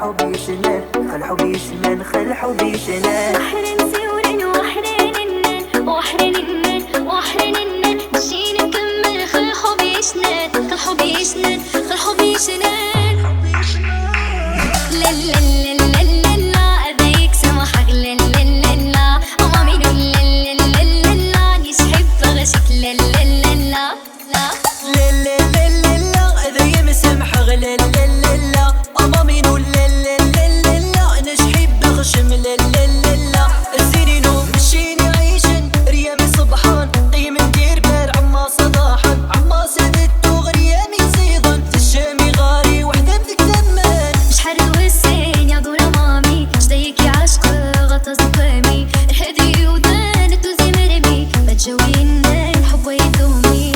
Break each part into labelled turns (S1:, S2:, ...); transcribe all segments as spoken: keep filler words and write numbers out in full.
S1: حبي يشنن خل حبي يشنن خل حبي يشنن
S2: وحرن سورن وحرن النن وحرن النن وحرن النن مشينا نكمل خل حبي يشنن خل حبي يشنن خل حبي يشنن لا لا لا لا لا لا أبيك سمحك لا لا لا لا أمامي لا لا لا لا لا نيش حب غشك لا لا لا لا لا
S1: لا لا لا لا لا أذا يمسمح لا لا لا لا أمامي لا لا لا لا لا نشحب بغشم لا لا لا لا الزيني نوم مشيني عيشن ريامي صبحان قيم ندير بال عما صباحا عما سدت وغريامي زيضا في الشامي غاري وحدة بدك زمان
S2: مش حر والسين يا دور أمامي جديك يا عشق غطى زقامي الهدي ودانت وزي مرمي بتجوي النين حب ويدومي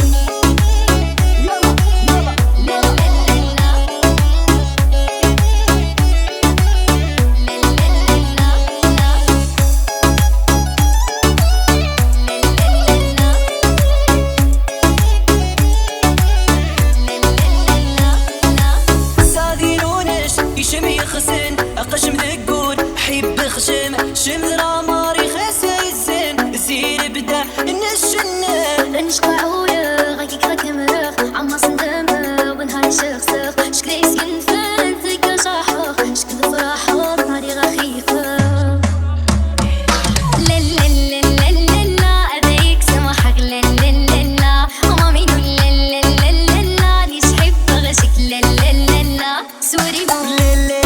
S1: يشم يخسن أقشم ذقون حيب بخشم شم ذراماري خسي الزين زين بدا النشنة
S2: رنش قاعولة غيكيك غكمرخ عما صندمة ونهاري شخصخ شكلي سكن فان ثقة شاحخ شكل فرحة نهاري غخيفة لا لا لا لا لا لا أبيك سمحك لا لا لا لا أمامي لا لا لا لا لا نيش حب غشك لا لا لا لا سوري مو
S1: لا لا